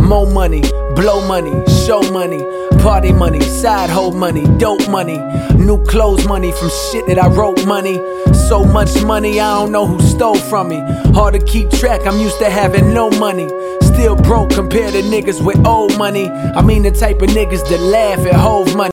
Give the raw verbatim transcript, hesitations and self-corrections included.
More money, blow money, show money, party money, side hoe money, dope money, new clothes money from shit that I wrote money. So much money, I don't know who stole from me. Hard to keep track, I'm used to having no money. Still broke compared to niggas with old money. I mean the type of niggas that laugh at Hove money.